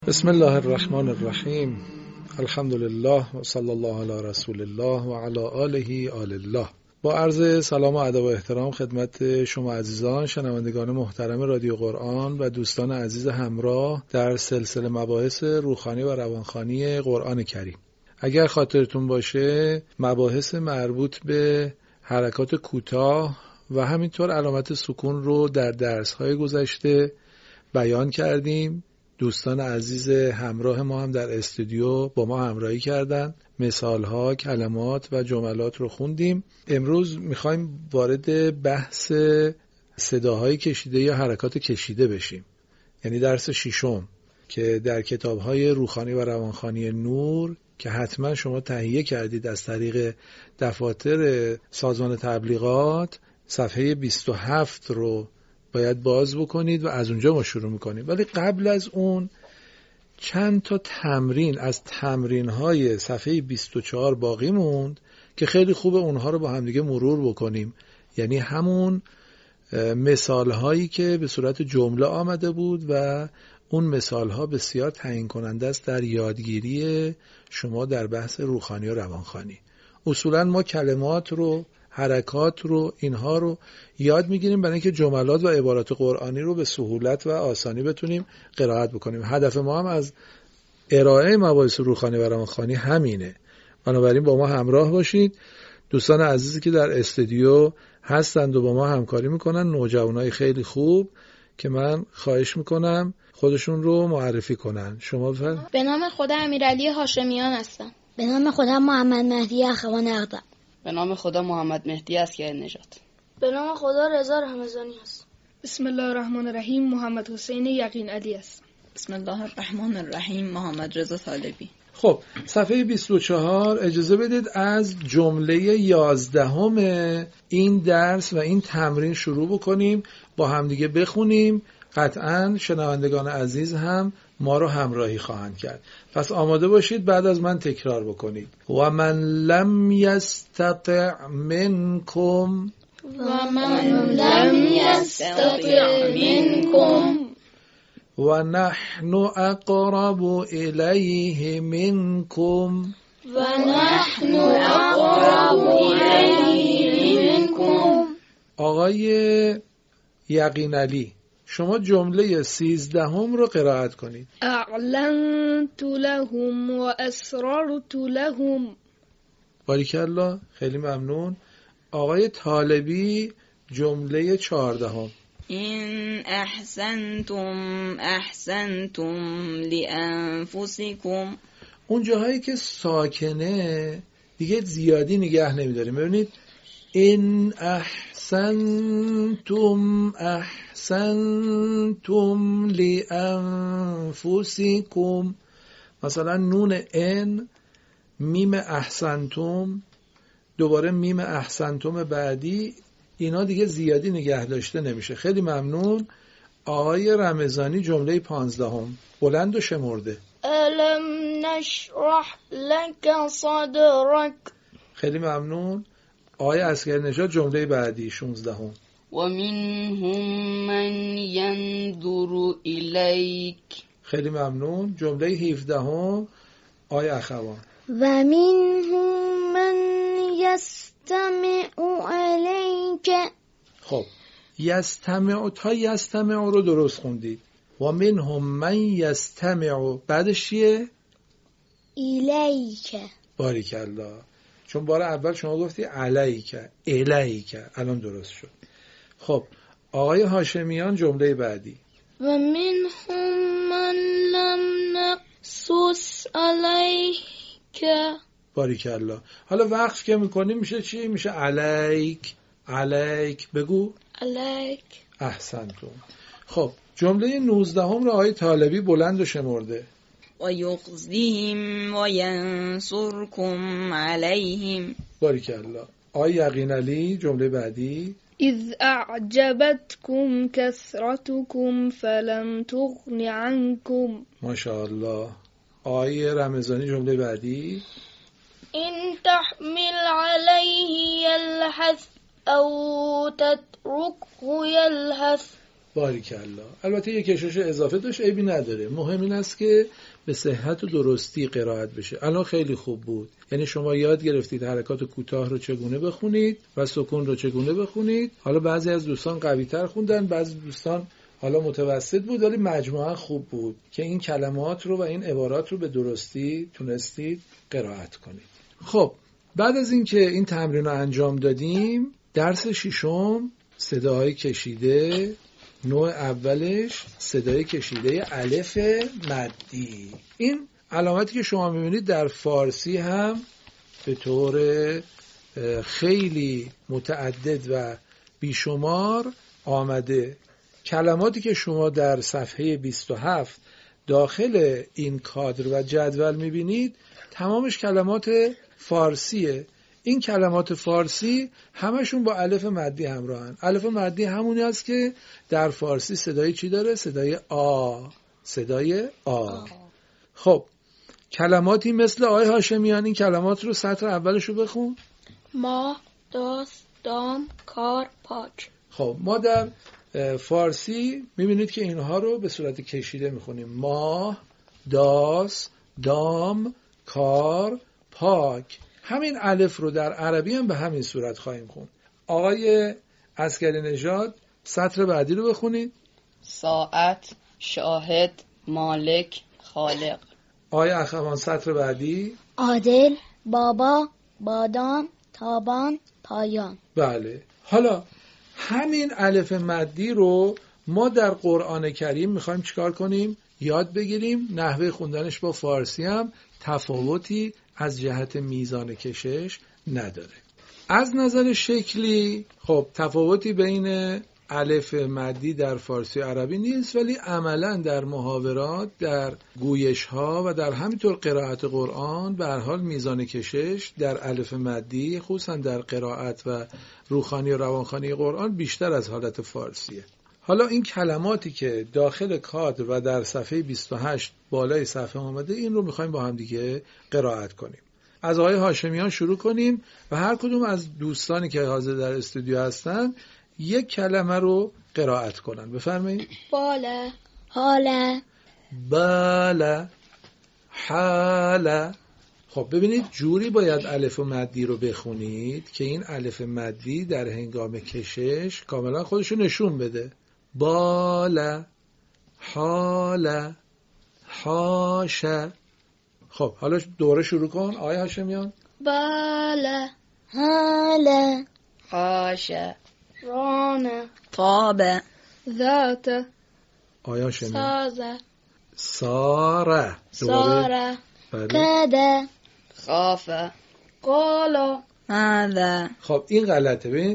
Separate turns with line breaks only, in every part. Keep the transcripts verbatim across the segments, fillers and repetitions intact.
بسم الله الرحمن الرحیم. الحمد لله و صلی الله علی رسول الله و علی آله آل الله. با عرض سلام و ادب و احترام خدمت شما عزیزان شنوندگان محترم رادیو قرآن و دوستان عزیز همراه در سلسله مباحث روحانی و روانخوانی قرآن کریم. اگر خاطرتون باشه مباحث مربوط به حرکات کوتاه و همینطور علامت سکون رو در درس‌های گذشته بیان کردیم. دوستان عزیز همراه ما هم در استودیو با ما همراهی کردن، مثالها، کلمات و جملات رو خوندیم. امروز میخوایم وارد بحث صداهای کشیده یا حرکات کشیده بشیم، یعنی درس ششم که در کتاب‌های روحانی و روانخوانی نور که حتما شما تهیه کردید از طریق دفاتر سازمان تبلیغات، صفحه بیست و هفت رو باید باز بکنید و از اونجا ما شروع میکنیم. ولی قبل از اون چند تا تمرین از تمرین‌های صفحه بیست و چهار باقی موند که خیلی خوبه اونها رو با همدیگه مرور بکنیم، یعنی همون مثال‌هایی که به صورت جمله آمده بود و اون مثال‌ها بسیار تعیین کننده است در یادگیری شما در بحث روحانی و روانخوانی. اصولاً ما کلمات رو، حرکات رو، اینها رو یاد میگیریم برای اینکه جملات و عبارات قرآنی رو به سهولت و آسانی بتونیم قرائت بکنیم. هدف ما هم از ارائه مباحث روحانی و روانخوانی همینه. بنابراین با ما همراه باشید. دوستان عزیزی که در استودیو هستند و با ما همکاری میکنن، نوجوانای خیلی خوب که من خواهش میکنم خودشون رو معرفی کنن. شما بفرمایید.
به نام خدا امیرعلی هاشمیان هستم.
به نام خدا محمد مهدی اخوان اقدم.
به نام خدا محمد مهدی اسکر نژاد.
به نام خدا رضا رمضانی است.
بسم الله الرحمن الرحیم. محمد حسین یقین علی است.
بسم الله الرحمن الرحیم. محمد رضا طالبی.
خب صفحه بیست و چهار اجازه بدید از جمله یازدهم این درس و این تمرین شروع بکنیم، با همدیگه بخونیم. قطعاً شنوندگان عزیز هم ما رو همراهی خواهند کرد. پس آماده باشید، بعد از من تکرار بکنید. و من لم یستطع منکم
و من لم یستطع منکم
و نحن اقرب الیه منکم
و نحن اقرب الیه منکم.
آقای یقین علی، شما جمله سیزدهم رو قرائت کنید.
اعلنت لهم و اسررت لهم.
باریکالله، خیلی ممنون. آقای طالبی جمله چهاردهم.
این احسنتم احسنتم لانفسکم.
اون جاهایی که ساکنه دیگه زیادی نگه نمیداریم. ببینید این احسنتم احسنتم لانفسکم، مثلا نون ان، میم احسنتم، دوباره میم احسنتم بعدی، اینا دیگه زیادی نگه داشته نمیشه. خیلی ممنون. آقای رمضانی جمله پانزدهم بلند و شمرده.
الم نشرح لك صدرك.
خیلی ممنون. آقای اسکر نژاد جمله بعدی شانزدهم.
و منهم من ينظر الیک.
خیلی ممنون. جمله هفدهم آقای اخوان.
و منهم من یستمع الیک.
خب یستمع، تا یستمع رو درست خوندید. و منهم من یستمع، بعدش چیه؟
الیک.
باریکالله، چون بار اول شما گفتی علیک، الیک، الان درست شد. خب آقای هاشمیان جمله بعدی.
و منهم من لم نقصص علیک.
باریکالله. حالا وقف که میکنیم میشه چی؟ میشه علیک. علیک بگو.
علیک.
احسنتون. خب جمله نوزدهم رو آقای طالبی بلند و شمرده.
و یخزیهم و ینصرکم علیهم.
باریکالله. آقای یقین علی جمله بعدی.
اذ اعجبتكم كثرتكم فلم تغن عنكم.
ماشاءالله. آقای رمضانی جمله بعدی.
این تحمل علیه یلحث او تترکه یلحث.
باریکلا. البته یک کشش اضافه داشت، عیبی نداره. مهم این است که به صحت و درستی قرائت بشه. الان خیلی خوب بود. یعنی شما یاد گرفتید حرکات کوتاه رو چگونه بخونید و سکون رو چگونه بخونید. حالا بعضی از دوستان قوی‌تر خوندن، بعضی دوستان حالا متوسط بود، ولی مجموعاً خوب بود که این کلمات رو و این عبارات رو به درستی تونستید قرائت کنید. خب بعد از اینکه این تمرین رو انجام دادیم، درس ششم صداهای کشیده. نوع اولش صدای کشیده الف مدی. این علامتی که شما می‌بینید در فارسی هم به طور خیلی متعدد و بیشمار آمده. کلماتی که شما در صفحه بیست و هفت داخل این کادر و جدول می‌بینید تمامش کلمات فارسیه. این کلمات فارسی همشون با الف مدی همراهن. الف مدی همونی است که در فارسی صدای چی داره؟ صدای آ. صدای آ. خب کلماتی مثل آقای هاشمیان این کلمات رو سطر اولش رو بخون.
ما، داس، دام، کار، پاک.
خب ما در فارسی میبینید که اینها رو به صورت کشیده میخونیم. ما، داس، دام، کار، پاک. همین الف رو در عربی هم به همین صورت خواهیم خوند. آقای عسکری نژاد سطر بعدی رو بخونید.
ساعت، شاهد، مالک، خالق.
آقای اخوان سطر بعدی.
عادل، بابا، بادام، تابان، پایان.
بله. حالا همین الف مدی رو ما در قرآن کریم میخوایم چیکار کنیم؟ یاد بگیریم. نحوه خوندنش با فارسی هم تفاوتی از جهت میزان کشش نداره. از نظر شکلی خب تفاوتی بین الف مدی در فارسی و عربی نیست، ولی عملا در محاورات، در گویش ها و در همینطور قرائت قرآن به هر حال میزان کشش در الف مدی خصوصا در قرائت و روخانی و روانخوانی قرآن بیشتر از حالت فارسیه. حالا این کلماتی که داخل کادر و در صفحه بیست و هشت بالای صفحه آمده این رو میخوایم با هم دیگه قرائت کنیم. از آقای هاشمیان شروع کنیم و هر کدوم از دوستانی که حاضر در استودیو هستن یک کلمه رو قرائت کنن. بفرمایید.
باله،
حاله،
باله، حاله. خب ببینید جوری باید الف مدی رو بخونید که این الف مدی در هنگام کشش کاملا خودشو نشون بده. باله، حاله، حاشه. خب حالا دوره شروع کن آقای هاشمیان.
باله،
حاله،
حاشه،
رانه،
طابه،
ذات،
آقای هاشمیان.
سازه،
ساره.
ساره،
بله.
کده،
خافه،
قالا.
ماذا.
خب این غلطه. ببین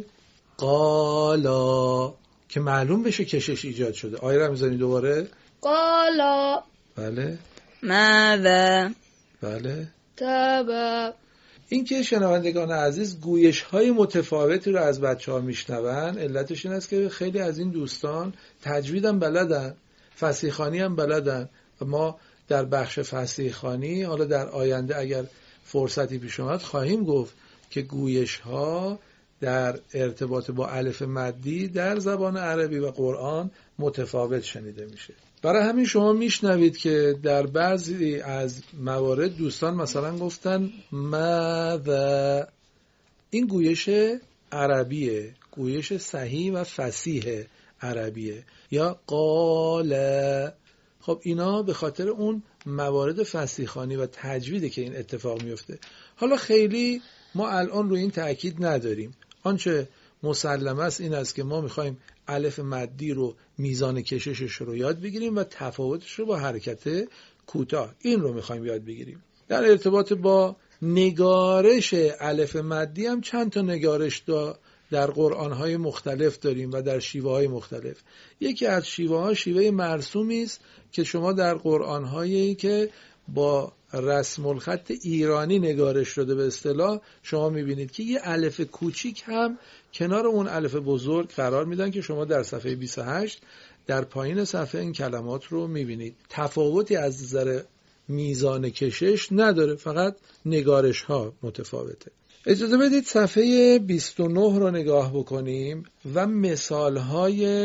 قالا که معلوم بشه کشش ایجاد شده. آیه رو می‌ذارید دوباره.
قالا،
بله
ماذا.
بله.
تبا.
این که شنوندگان عزیز گویش های متفاوتی رو از بچه ها میشنون، علتش این است که خیلی از این دوستان تجوید هم بلدن، فصیح خوانی هم بلدن و ما در بخش فصیح خوانی حالا در آینده اگر فرصتی پیش اومد خواهیم گفت که گویش ها در ارتباط با الف مدی در زبان عربی و قرآن متفاوت شنیده میشه. برای همین شما میشنوید که در بعضی از موارد دوستان مثلا گفتن ماذا. این گویش عربیه، گویش صحیح و فصیح عربیه. یا قال. خب اینا به خاطر اون موارد فصیح خوانی و تجویده که این اتفاق میفته. حالا خیلی ما الان روی این تأکید نداریم. آنچه مسلم است این است که ما میخوایم الف مدی رو میزان کششش رو یاد بگیریم و تفاوتش رو با حرکت کوتاه این رو میخوایم یاد بگیریم. در ارتباط با نگارش الف مدی هم چند تا نگارش در قرآن‌های مختلف داریم و در شیوه‌های مختلف. یکی از شیوه‌ها شیوه مرسومی است که شما در قرآن‌هایی که با رسم الخط ایرانی نگارش شده به اصطلاح شما میبینید که یه الف کوچیک هم کنار اون الف بزرگ قرار میدن که شما در صفحه بیست و هشت در پایین صفحه این کلمات رو میبینید. تفاوتی از نظر میزان کشش نداره، فقط نگارش ها متفاوته. اجازه بدید صفحه بیست و نه رو نگاه بکنیم و مثال های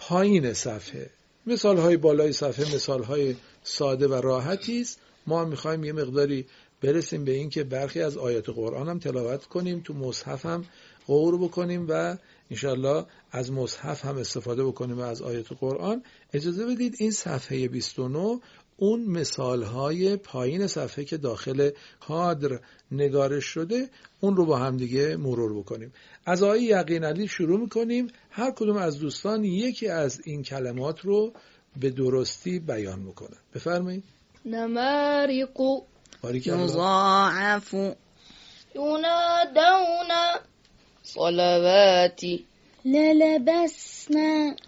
پایین صفحه. مثال های بالای صفحه مثال های ساده و راحتی است. ما میخوایم یه مقداری برسیم به این که برخی از آیات قرآن هم تلاوت کنیم، تو مصحف هم غور بکنیم و انشالله از مصحف هم استفاده بکنیم و از آیات قرآن. اجازه بدید این صفحه بیست و نه اون مثال های پایین صفحه که داخل کادر نگارش شده اون رو با هم دیگه مرور بکنیم. از آیه یقین علی شروع میکنیم. هر کدوم از دوستان یکی از این کلمات رو به درستی بیان میکنن. بفرمایید.
نمارق
یضاعف
ينادون
صلواتی
للبسنا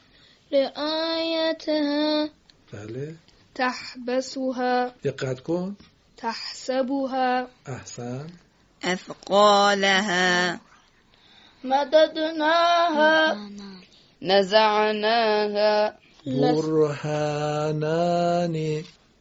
لآيتها
بله
تحبسها
دقت کن.
تحسبها
احسن.
أثقالها
مددناها
نزعناها
برهانان.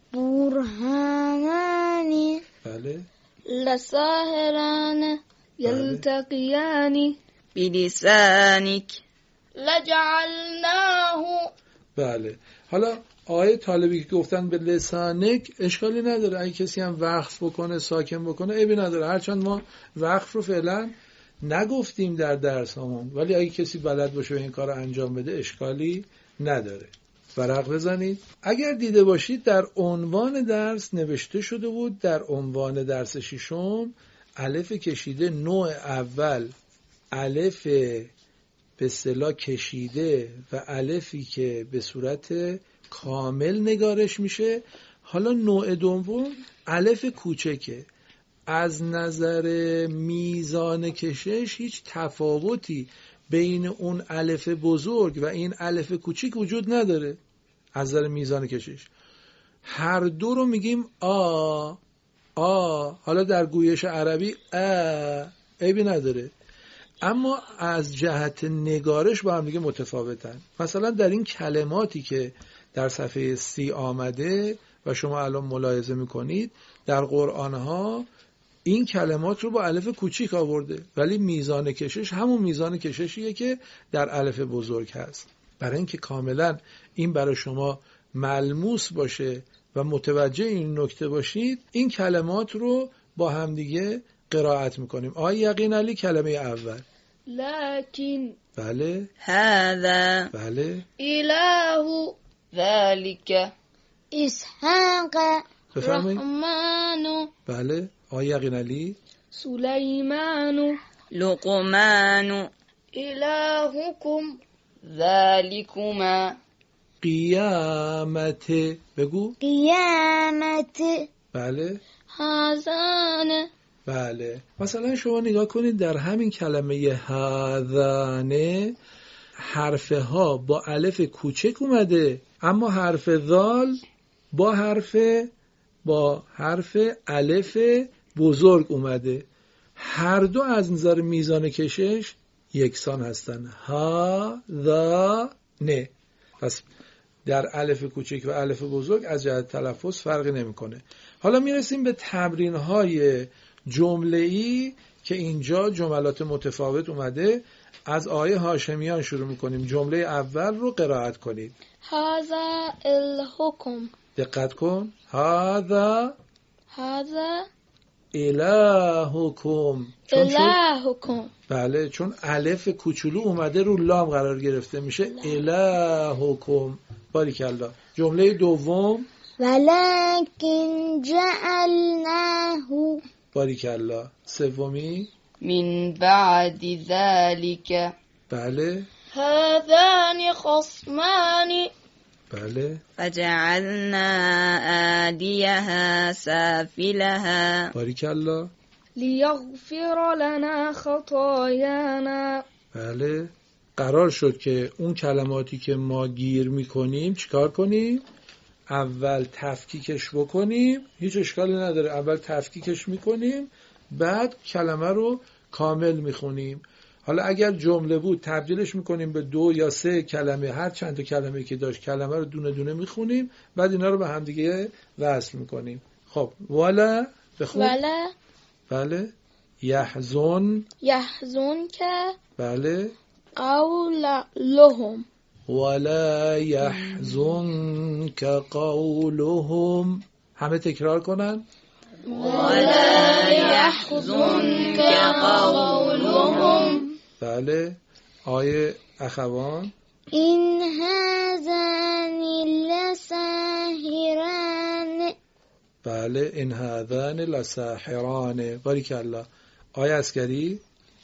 برهانان
بله
لساهران
يلتقيان
بلسانك
لجعلناه.
بله. حالا آیه طالبی که گفتن به لسانک اشکالی نداره. اگه کسی هم وقف بکنه ساکن بکنه عیبی نداره، هرچند ما وقف رو فعلا نگفتیم در درس همون، ولی اگه کسی بلد باشه این کار رو انجام بده اشکالی نداره. ورق بزنید. اگر دیده باشید در عنوان درس نوشته شده بود در عنوان درس ششم الف کشیده نوع اول الف به اصطلاح کشیده و الفی که به صورت کامل نگارش میشه. حالا نوع دوم الف کوچکه. از نظر میزان کشش هیچ تفاوتی بین اون الف بزرگ و این الف کوچیک وجود نداره. از نظر میزان کشش هر دو رو میگیم آ آ. حالا در گویش عربی ا عیبی نداره، اما از جهت نگارش با هم دیگه متفاوتن. مثلا در این کلماتی که در صفحه سی آمده و شما الان ملاحظه میکنید در قرآن ها این کلمات رو با الف کوچیک آورده، ولی میزان کشش همون میزان کششیه که در الف بزرگ هست. برای اینکه کاملا این برای شما ملموس باشه و متوجه این نکته باشید این کلمات رو با هم دیگه قرائت میکنیم. آیه یقین علی کلمه اول.
لكن
بله
هذا
بله
إله
ذلك
اسحاق
بفرمایید.
رحمن
بله آیه یقین علی.
سليمان
لقمان
إلهكم
ذلكما
قیامت. بگو.
قیامت
بله
هذان
بله. مثلا شما نگاه کنید در همین کلمه هذانه حرف ها با الف کوچک اومده، اما حرف ذال با حرف با حرف الف بزرگ اومده. هر دو از نظر میزان کشش یکسان هستن. ها ذا نه. پس در الف کوچک و الف بزرگ از جهت تلفظ فرقی نمیکنه. حالا میرسیم به تمرین های جمله‌ای که اینجا جملات متفاوت اومده. از آیه هاشمیان شروع میکنیم. جمله اول رو قرائت کنید.
هذا الحكم
دقت کن. هذا
هذا
الهکم. چون شد
إلهكم.
بله چون الف کوچولو اومده رو لام قرار گرفته میشه الهکم. باریکالله. جمله دوم.
ولكن جعلناه.
باریکالله. سومی.
من بعد ذلك
بله
هذان خصمان
بله
فجعلنا آديها سافلها
باریکالله.
ليغفر لنا خطايانا.
بله قرار شد که اون کلماتی که ما گیر میکنیم چیکار کنیم؟ اول تفکیکش بکنیم. هیچ اشکالی نداره. اول تفکیکش میکنیم بعد کلمه رو کامل میخونیم. حالا اگر جمله بود تبدیلش میکنیم به دو یا سه کلمه. هر چند تا کلمه که داشت کلمه رو دونه دونه میخونیم بعد اینا رو به هم دیگه وصل میکنیم. خب ولا بخون.
ولا
بله یحزن.
يحزنك
بله
أو لا- لهم
ولا يحزنك قولهم. همه تکرار کنن.
ولا يحزنك قولهم.
بله. آیه اخوان.
إن هذان لساحران.
بله. این هذان لساحران. باریکالله. آیه عسکری.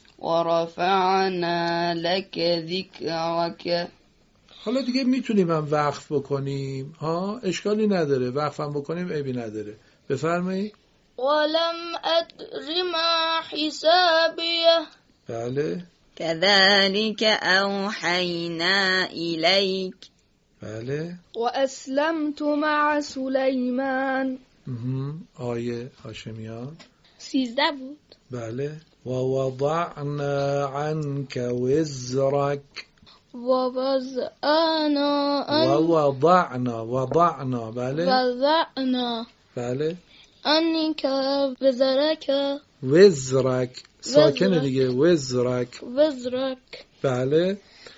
ورفعنا لك ذكرك.
حالا دیگه میتونیم هم وقف بکنیم ها، اشکالی نداره، وقف هم بکنیم عیبی نداره. بفرمایید.
ولم أدر ما حسابيه.
بله.
كذلك أوحينا إليك.
بله.
وأسلمت مع سليمان.
مهم. آیه هاشمیان.
سیزده بود.
بله. و وضعنا عنك وزرك.
و وضعنا
و وضعنا وضعنا. بله.
وضعنا
بله.
عنك وزرك.
وزرك ساکنه
وزرك.
دیگه. وزرك.
وزرك.
بله.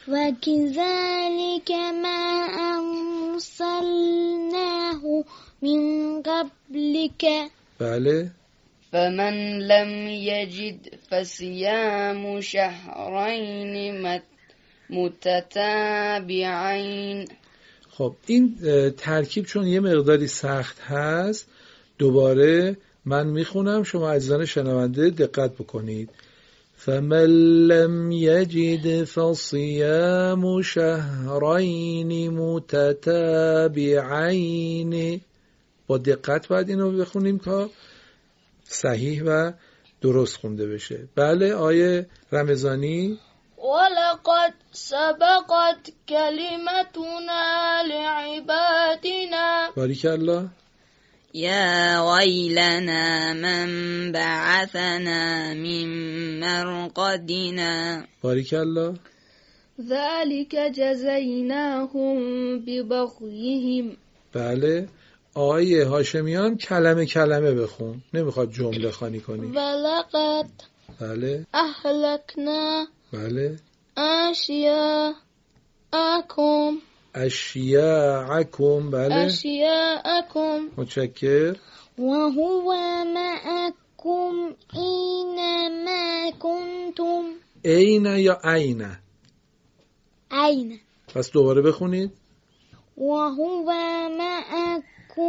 وكذلك ما أرسلناه من قبلك.
بله.
فمن لم يجد فصيام شهرين مت- متتابعين.
خب این اه، ترکیب چون یه مقداری سخت هست، دوباره من میخونم، شما عزیزان شنونده دقت بکنید. فمن لم یجد فصیام شهرین متتابعین. با دقت باید اینو بخونیم که صحیح و درست خونده بشه. بله. آیه رمضانی.
ولقد سبقت كلمتنا لعبادنا.
باریکالله.
يا ويلنا من بعثنا من مرقدنا.
باریکالله.
ذلك جزيناهم ببغيهم.
بله. آیه هاشمیان کلمه کلمه بخون، نمیخواد جمله خوانی کنی.
ولقد
بله.
أهلكنا
بله.
أشياءكم.
اشیاءکم. بله.
أشياءكم.
متشکر.
وهو معكم أينما كنتم.
عین یا عین؟
أين.
پس دوباره بخونید.
وهو معكم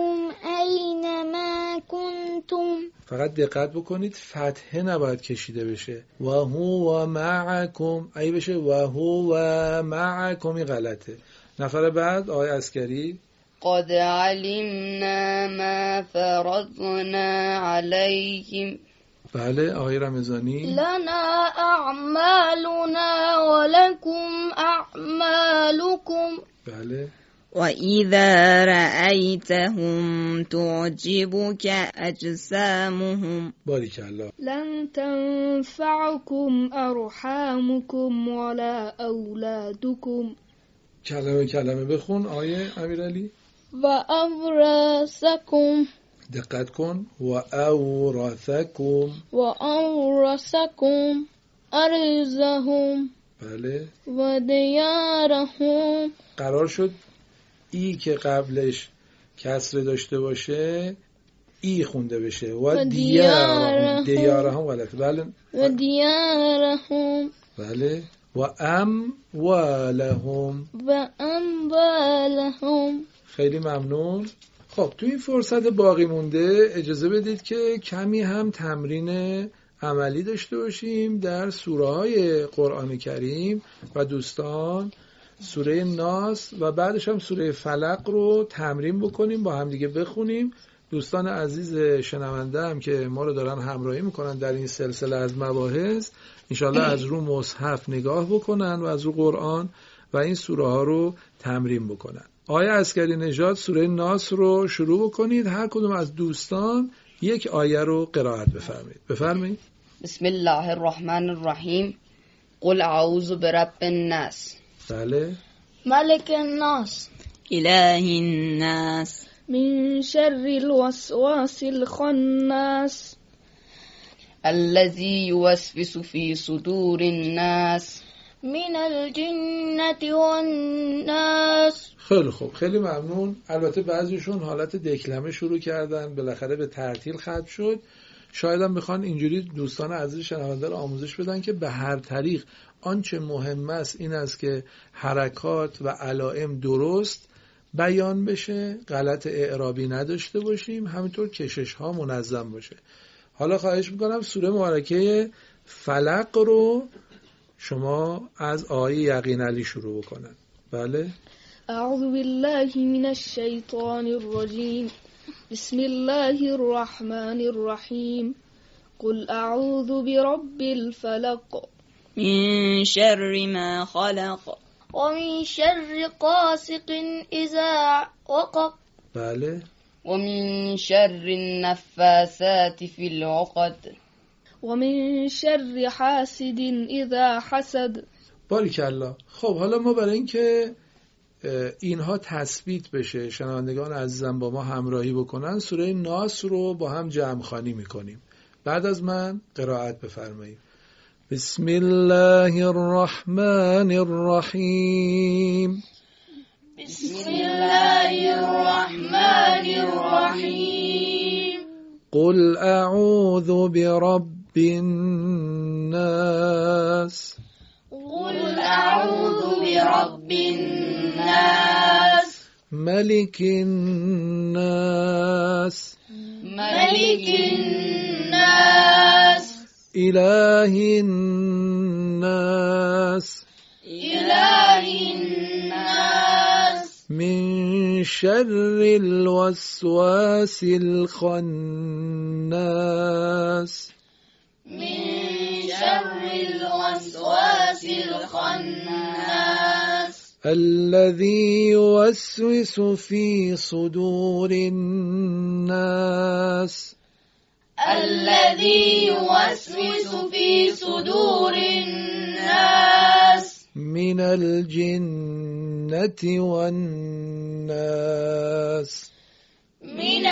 أينما كنتم.
فقط دقت بکنید فتحه نباید کشیده بشه. و هو معکم. اگه بشه و هو معکم این غلطه. نفر بعد آیه عسکری.
قد علمنا ما فرضنا عليهم.
بله. آیه رمضانی.
لنا أعمالنا ولكم أعمالكم.
بله.
وإذا رأيتهم تعجبك أجسامهم.
باریکالله.
لن تنفعكم أرحامكم ولا أولادكم.
کلمه کلمه بخون آیه امیرعلی.
وأورثكم.
دقت کن. و اورثکم.
وأورثكم أرضهم.
بله.
وديارهم.
قرار شد ای که قبلش کسره داشته باشه ای خونده بشه. و
و
دیارهم.
دیارهم.
دیارهم غلطه. بله.
وديارهم.
بله. و ام و لهم.
وأموالهم.
خیلی ممنون. خب تو این فرصت باقی مونده اجازه بدید که کمی هم تمرین عملی داشته باشیم در سوره های قرآن کریم و دوستان سوره ناس و بعدش هم سوره فلق رو تمرین بکنیم، با هم دیگه بخونیم. دوستان عزیز شنونده هم که ما رو دارن همراهی میکنن در این سلسله از مباحث، انشالله از رو مصحف نگاه بکنن و از رو قرآن و این سوره ها رو تمرین بکنن. آیه عسکری نژاد سوره ناس رو شروع بکنید. هر کدوم از دوستان یک آیه رو قرائت بفرمایید. بفرمایید.
بسم الله الرحمن الرحیم. قل اعوذ برب الناس.
بله.
ملك الناس.
إله الناس.
من شر الوسواس الخناس.
الذي يوسوس في صدور الناس
من الجنة والناس.
خیلی خوب، خیلی ممنون. البته بعضیشون حالت دکلمه شروع کردن، بالاخره به ترتیل ختم شد. شاید هم بخوان اینجوری دوستان عزیز شنونده رو آموزش بدن که به هر طریق آنچه مهم است این است که حرکات و علائم درست بیان بشه، غلط اعرابی نداشته باشیم، همینطور کشش ها منظم باشه. حالا خواهش میکنم سوره مبارکه فلق رو شما از آیه یقین علی شروع بکنن. بله.
اعوذ بالله من الشیطان الرجیم. بسم الله الرحمن الرحیم. قل اعوذ برب الفلق
من شر ما خلق
ومن شر غاسق إذا وقب.
بله.
ومن شر النفاثات في العقد
ومن شر حاسد اذا حسد.
باریکالله. خب حالا ما برای اینکه اینها تثبیت بشه شنوندگان عزیزم با ما همراهی بکنن سوره ناس رو با هم جمع خوانی میکنیم. بعد از من قرائت بفرمایید. بسم الله الرحمن الرحیم.
بسم الله الرحمن الرحیم.
قل اعوذ برب الناس.
قل اعوذ برب الناس.
ملك الناس.
ملك الناس.
إله الناس.
إله الناس.
من شر الوسواس الخناس.
من شر الوسواس الخناس.
الذي يوسوس في صدور الناس.
الذي يوسوس في صدور الناس.
من الجنة والناس.
من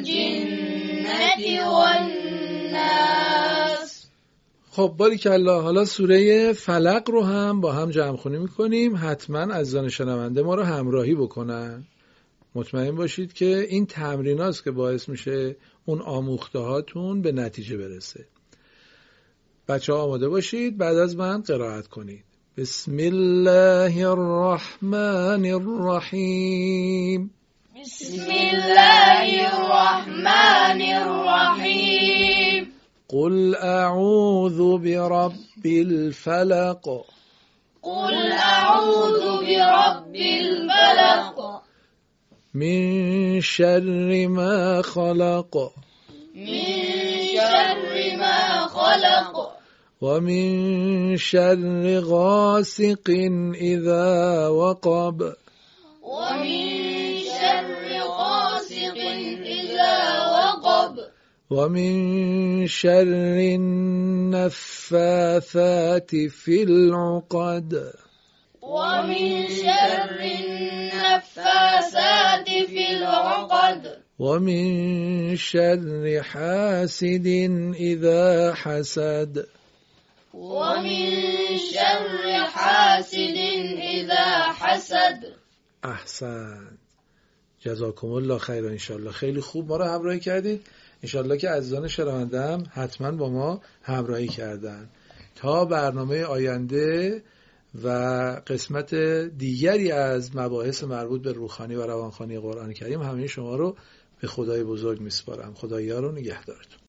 الجنة والناس.
خب باریکالله. حالا سوره فلق رو هم با هم جمع خوانی میکنیم. حتما عزیزان شنونده ما رو همراهی بکنن. مطمئن باشید که این تمریناست که باعث میشه اون آموخته هاتون به نتیجه برسه. بچه ها آماده باشید، بعد از من قرائت کنید. بسم الله الرحمن الرحیم.
بسم الله الرحمن الرحیم.
قل اعوذ برب الفلق.
قل اعوذ برب الفلق.
من شر ما خلق.
من شر ما خلق.
ومن شر غاسق إذا وقب.
ومن شر غاسق إذا وقب.
ومن شر النفاثات في العقد.
ومن شر النفاثات في العقد.
ومن شر حاسد إذا حسد.
ومن شر حاسد إذا حسد.
احسن. جزاکم الله خیر. انشالله خیلی خوب ما رو همراهی کردید. انشالله که عزیزان شنونده هم حتما با ما همراهی کردن. تا برنامه آینده و قسمت دیگری از مباحث مربوط به روحانی و روانخوانی قرآن کریم همه شما رو به خدای بزرگ میسپارم. خدایا رو نگهدارتون.